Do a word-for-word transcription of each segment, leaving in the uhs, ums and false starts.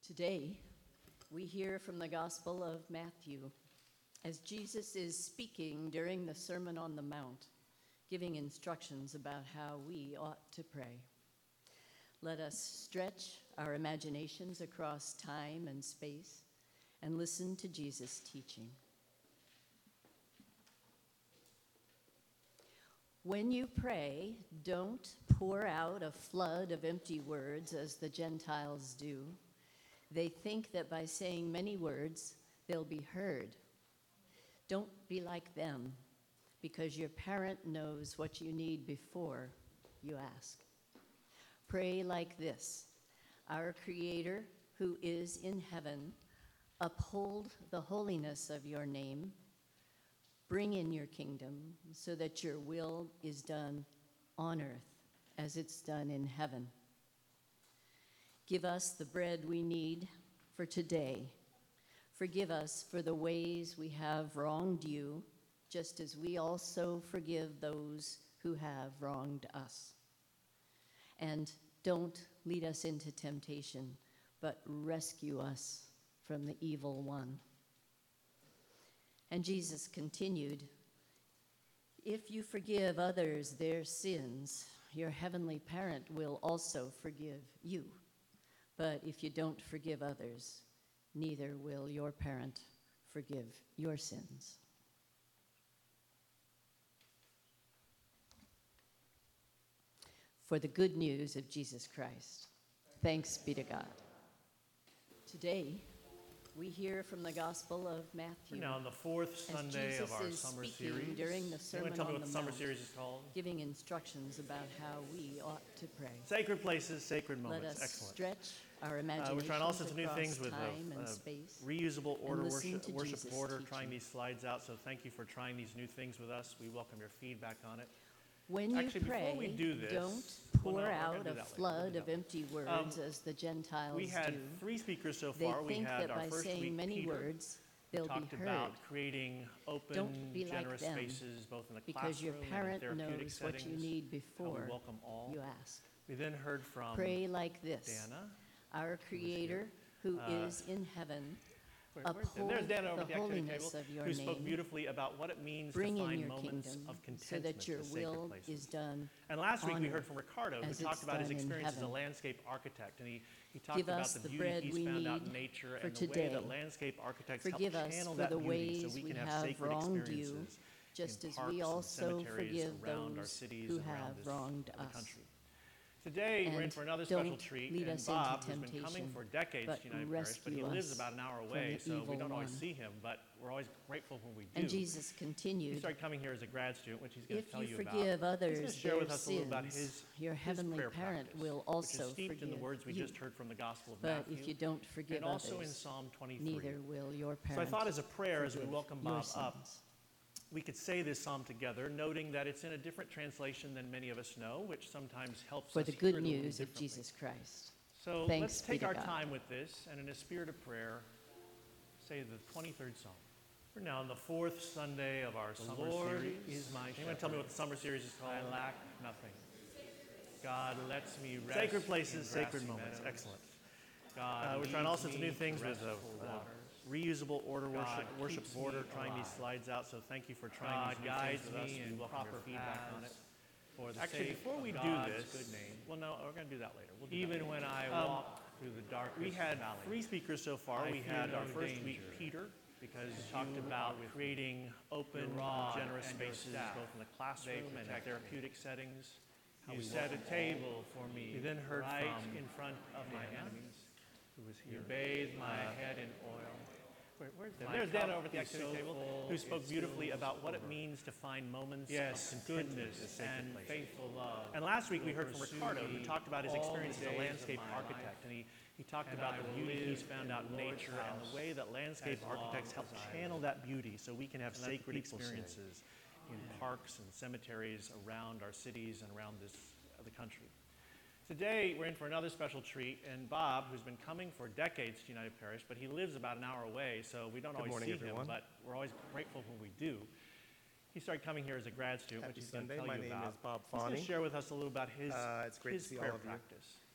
Today, we hear from the Gospel of Matthew as Jesus is speaking during the Sermon on the Mount, giving instructions about how we ought to pray. Let us stretch our imaginations across time and space and listen to Jesus' teaching. When you pray, don't pour out a flood of empty words as the Gentiles do. They think that by saying many words, they'll be heard. Don't be like them, because your parent knows what you need before you ask. Pray like this: Our Creator, who is in heaven, uphold the holiness of your name. Bring in your kingdom so that your will is done on earth as it's done in heaven. Give us the bread we need for today. Forgive us for the ways we have wronged you, just as we also forgive those who have wronged us. And don't lead us into temptation, but rescue us from the evil one. And Jesus continued, if you forgive others their sins, your heavenly parent will also forgive you. But if you don't forgive others, neither will your parent forgive your sins. For the good news of Jesus Christ. Thanks be to God. Today, we hear from the Gospel of Matthew. We're now on the fourth Sunday of our summer series. During the Sermon Anyone tell me on what the the summer Mount, series is called? giving instructions about how we ought to pray. Sacred places, sacred moments. Let us Excellent. stretch our Uh, imaginations we're trying all sorts of new across things with time a, and a space. reusable order and listen worship, to worship Jesus' border, teaching. trying these slides out. So thank you for trying these new things with us. We welcome your feedback on it. When you Actually, before pray, we do this- don't well, pour no, we're gonna out do a that later. We'll flood do of that later. empty words Um, as the Gentiles We had do. three speakers so They far. We think had that our by first saying week, many Peter, words, who they'll be talked heard. about creating open, Don't be like generous them, spaces, both in the because your classroom and in parent therapeutic knows what settings. you need How we before welcome all. you ask. We then heard from Pray like this: Dana. Our Creator, who Uh, is in heaven, Where- where's Dan? uphold There's Dan over the at the activity holiness table, of your who spoke name. beautifully about what it means Bring to in find your moments kingdom of so contentment that your in sacred will places. is done And last week on we heard earth from Ricardo, who as talked it's about his done in experience as a heaven. landscape architect, and he, he talked Give about us the the beauty bread he's we found out in need nature for and the way today. that landscape architects Forgive help us channel for that the beauty so ways we we can have have sacred wronged you, experiences just in as parks we and also cemeteries forgive around our those cities who and around have this wronged the us. country. Today, we're in And for another special don't treat, lead and us into Bob, who's been coming temptation, for decades but to United Parish, but he rescue lives us about an hour from away, the so we evil don't always one. see him, but we're always grateful when we do. And Jesus He continued, started coming here as a grad student, which he's going to if tell you you about. forgive He's going others to share their with us a little about sins, his, your his heavenly prayer parent practice, will which also is steeped in the forgive words we you. just heard from the Gospel of But Matthew, if you don't forgive and also in others, Psalm twenty-three. neither will your So I parent thought as a prayer, as we forgive welcome your Bob up, sins. we could say this psalm together, noting that it's in a different translation than many of us know, which sometimes helps For us the hear good it a little news of differently. Jesus Christ. So Thanks let's be take to our God. time with this, and in a spirit of prayer, say the twenty-third Psalm. We're now on the fourth Sunday of our The summer Lord series. is my Anyone tell me shepherd. what the summer series is called? I lack nothing. God lets me rest Sacred places, in sacred grassy moments. meadows. Excellent. God Uh, we're trying all leads sorts of me new things to with a, restful a waters. reusable order God worship, worship keeps border, me trying these alive. slides out. So thank you for trying God these new guides things with us. me We in welcome your proper feedback on it. paths for the Actually, sake before we of do God's this, good name. well, no, we're going to do that later. We'll do Even that when later. I Um, walk through the darkest We had valley, three speakers so far. I we fear had no our first week, danger, Peter, because he you talked about are with me. creating open, Your rod generous and your spaces, staff, both in the classroom and in protect me. therapeutic settings. How You we set a welcome all. table for me We then heard right from in front of my Dana, enemies. who was You here. bathe my Uh, head in oil. Where, where's Dan? My There's Dan cup over at the is activity so table, full, who spoke it beautifully spills about what it over. means to find moments Yes, of contentment in goodness sacred and places. faithful love. And last week we will heard from pursue Ricardo, who me talked about his all experience the as a days of landscape my architect. life. And he, he talked And about I the will beauty he's live found in out in the Lord's nature and the house way that landscape as long architects help as I channel live. that beauty so we can have And let the sacred people say, experiences in parks and cemeteries around our cities and around this uh, the country. Today, we're in for another special treat, and Bob, who's been coming for decades to United Parish, but he lives about an hour away, so we don't Good always morning, see everyone. him, but we're always grateful when we do. He started coming here as a grad student, Happy which he's going to Sunday. tell My you name about. is Bob He's going to Fani. share with us a little about his, Uh, it's great to his see all prayer of you. practice.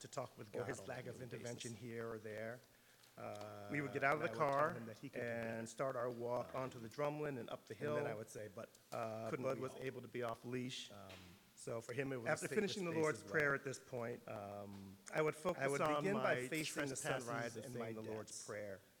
to talk with or God his on a lack of daily intervention basis. here or there. We would get out of and the I would tell car him that he could do and start our walk onto the drumlin and up the hill. And then I would say, but Uh, couldn't Bud we was all? able to be off leash. So for him, it was a After sacred finishing the space Lord's as well. Prayer at this point, I would focus I would on begin my by facing the trespasses sunrise and and my saying the Lord's debts. Prayer,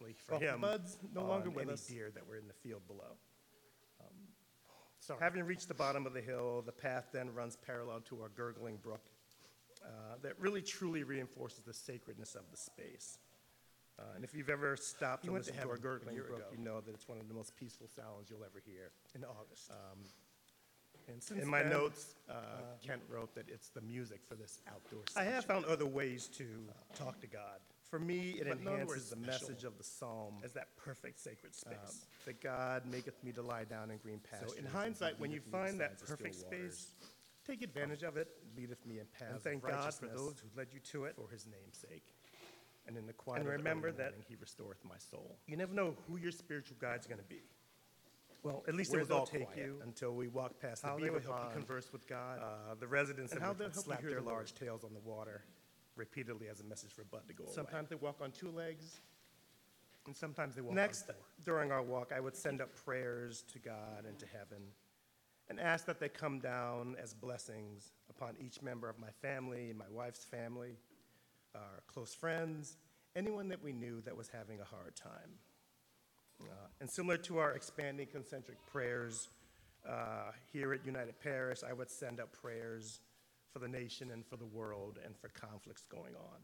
actually, for Well, him. Bud's no on longer with any us. deer that were in the field below. Sorry. Having reached the bottom of the hill, the path then runs parallel to a gurgling brook uh, that really truly reinforces the sacredness of the space. Uh, and if you've ever stopped You to went to listen to a heaven a gurgling year brook, ago. you know that it's one of the most peaceful sounds you'll ever hear. In August. And since In my then, notes, uh, Kent wrote that it's the music for this outdoor I section. have found other ways to talk to God For me, it but none were enhances the as message special of the psalm, as that perfect sacred um, space. that God maketh me to lie down in green pastures. So in and hindsight, when you leadeth me find that beside the perfect still waters. space, Take advantage of it, leadeth me in and paths of thank God for righteousness those who led you to it. for his name's sake. And in the quiet And of the remember early that- morning, he restoreth my soul. You never know who your spiritual guide's going to be. Well, At least it where was they'll all take quiet you, until we walked past the how they beaver will help you pond. converse with God, Uh, the residents and that how would they'll help you slap hear their the large Lord. tails on the water repeatedly as a message for Bud to go away. sometimes they walk on two legs, and sometimes they walk Next, on four. during our walk, I would send up prayers to God and to heaven and ask that they come down as blessings upon each member of my family, my wife's family, our close friends, anyone that we knew that was having a hard time. Uh, and similar to our expanding concentric prayers uh, here at United Parish, I would send up prayers for the nation and for the world and for conflicts going on.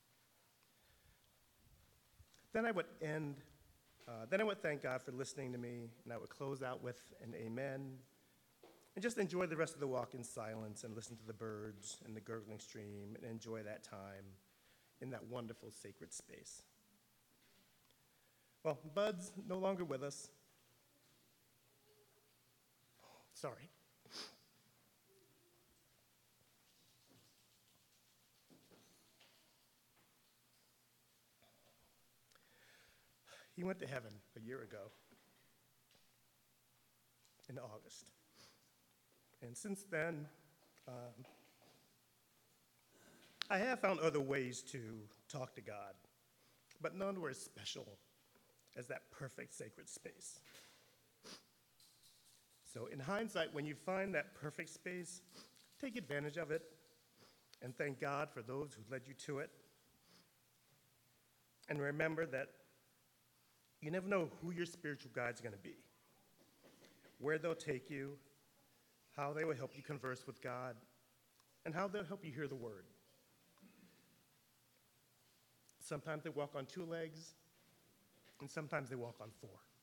Then I would end, uh, then I would thank God for listening to me, and I would close out with an amen, and just enjoy the rest of the walk in silence and listen to the birds and the gurgling stream and enjoy that time in that wonderful sacred space. Well, Bud's no longer with us. Sorry. He went to heaven a year ago in August. And since then, um, I have found other ways to talk to God, but none were as special as that perfect sacred space. So, in hindsight, when you find that perfect space, take advantage of it and thank God for those who led you to it. And remember that you never know who your spiritual guide's going to be, where they'll take you, how they will help you converse with God, and how they'll help you hear the word. Sometimes they walk on two legs, and sometimes they walk on four.